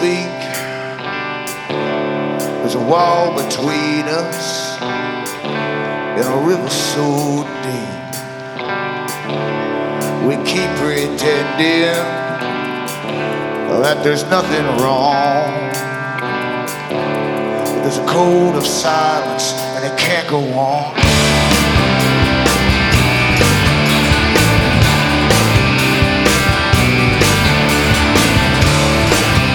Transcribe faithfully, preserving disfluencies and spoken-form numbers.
speak. There's a wall between us and a river so deep. We keep pretending that there's nothing wrong. But there's a code of silence and it can't go on.